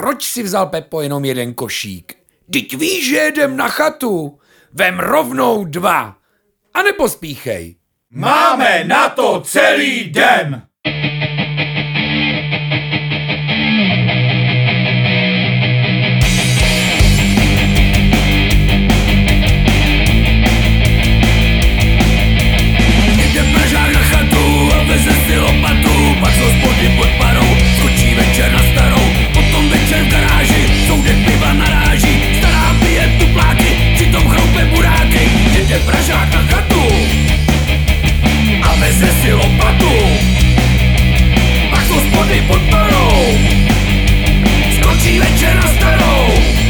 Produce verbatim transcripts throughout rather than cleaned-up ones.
proč si vzal, Pepo, jenom jeden košík? Vždyť víš, že jedem na chatu. Vem rovnou dva. A nepospíchej. Máme na to celý den. Jde Pražák na chatu a veze si lopatu, pak z hospody pod parou skočí večer na starou, potom večer v garáži soudek piva naráží, stará pije tupláky, přitom chroupe buráky. Jde Pražák na chatu a veze si lopatu, pak z hospody pod parou skočí večer na starou.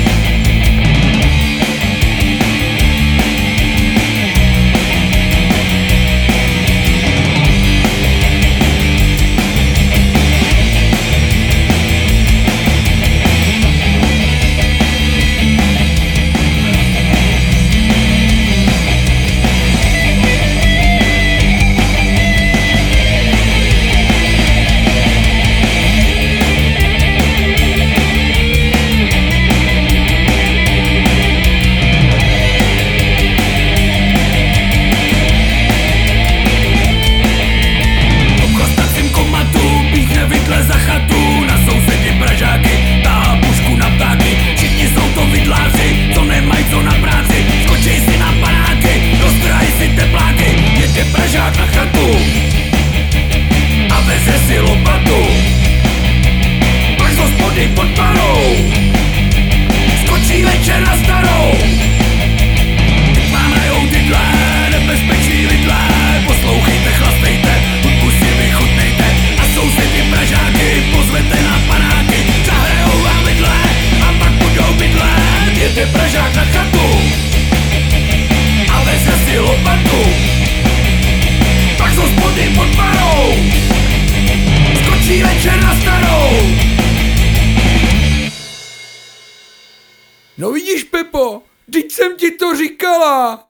Za chatu na sousedy Pražáky, tahá pušku na ptáky, všichni jsou to vidláři, co nemají co na práci, skočej si na panáky, roztrhají si tepláky. Jede Pražák na chatu a veze si lopatu, pak z hospody pod parou skočí večer na starou. Teď vám hrajou tyhle nebezpečný vidle, poslouchejte, chlastejte, hudbu si vychutnejte a sousedy Pražáky pozvete na panáky, zahrajou vám vidle a pak budou bydlet. Jede Pražák na chatu a veze si lopatu, pak z hospody pod parou skočí večer na starou. No vidíš, Pepo, vždyť jsem ti to říkala.